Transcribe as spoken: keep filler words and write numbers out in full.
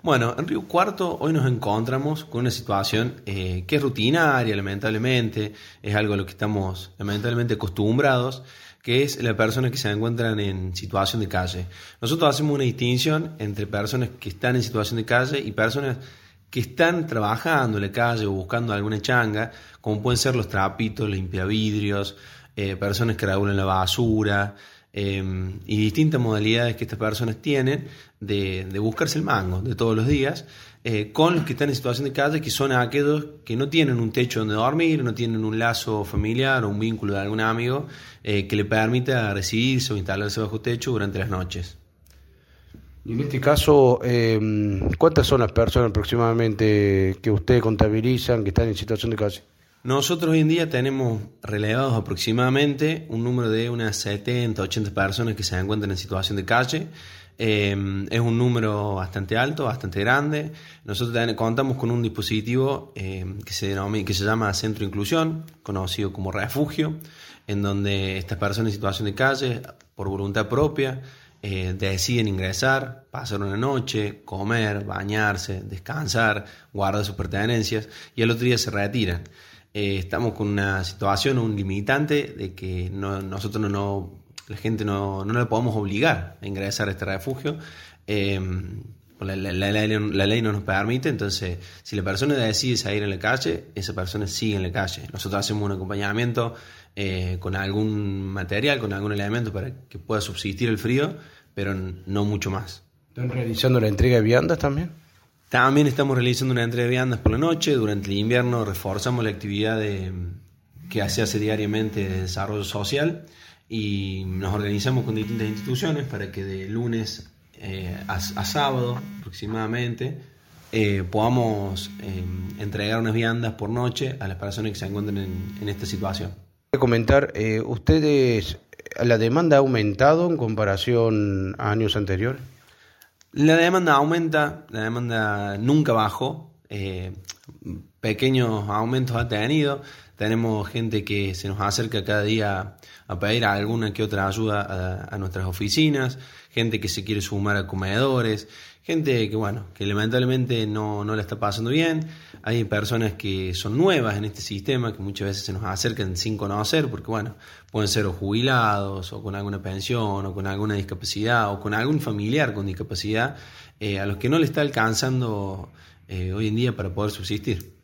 Bueno, en Río Cuarto hoy nos encontramos con una situación eh, que es rutinaria, lamentablemente, es algo a lo que estamos lamentablemente acostumbrados, que es las personas que se encuentran en situación de calle. Nosotros hacemos una distinción entre personas que están en situación de calle y personas que están trabajando en la calle o buscando alguna changa, como pueden ser los trapitos, los limpiavidrios, eh, personas que regulan la basura, eh, y distintas modalidades que estas personas tienen de, de buscarse el mango de todos los días, eh, con los que están en situación de calle, que son aquellos que no tienen un techo donde dormir, no tienen un lazo familiar o un vínculo de algún amigo eh, que le permita residirse o instalarse bajo techo durante las noches. Y en este caso, eh, ¿cuántas son las personas aproximadamente que ustedes contabilizan que están en situación de calle? Nosotros hoy en día tenemos relevados aproximadamente un número de unas setenta, ochenta personas que se encuentran en situación de calle. Eh, es un número bastante alto, bastante grande. Nosotros también contamos con un dispositivo eh, que, se denomina, que se llama Centro de Inclusión, conocido como Refugio, en donde estas personas en situación de calle, por voluntad propia, Eh, deciden ingresar, pasar una noche, comer, bañarse, descansar, guardar sus pertenencias y al otro día se retiran. Eh, estamos con una situación, un limitante de que no, nosotros no, no, la gente no, no la podemos obligar a ingresar a este refugio. Eh, la, la, la, ley, la ley no nos permite, entonces si la persona decide salir en la calle, esa persona sigue en la calle. Nosotros hacemos un acompañamiento eh, con algún material, con algún elemento para que pueda subsistir el frío, pero no mucho más. ¿Están realizando la entrega de viandas también? También estamos realizando una entrega de viandas por la noche. Durante el invierno reforzamos la actividad de, que se hace diariamente de desarrollo social y nos organizamos con distintas instituciones para que de lunes eh, a, a sábado aproximadamente eh, podamos eh, entregar unas viandas por noche a las personas que se encuentran en, en esta situación. Voy a comentar, eh, ¿ustedes, la demanda ha aumentado en comparación a años anteriores? La demanda aumenta, la demanda nunca bajó, eh, pequeños aumentos ha tenido. Tenemos gente que se nos acerca cada día a pedir alguna que otra ayuda a, a nuestras oficinas, gente que se quiere sumar a comedores, gente que bueno, que lamentablemente no, no la está pasando bien. Hay personas que son nuevas en este sistema, que muchas veces se nos acercan sin conocer, porque bueno, pueden ser o jubilados, o con alguna pensión, o con alguna discapacidad, o con algún familiar con discapacidad, eh, a los que no le está alcanzando eh, hoy en día para poder subsistir.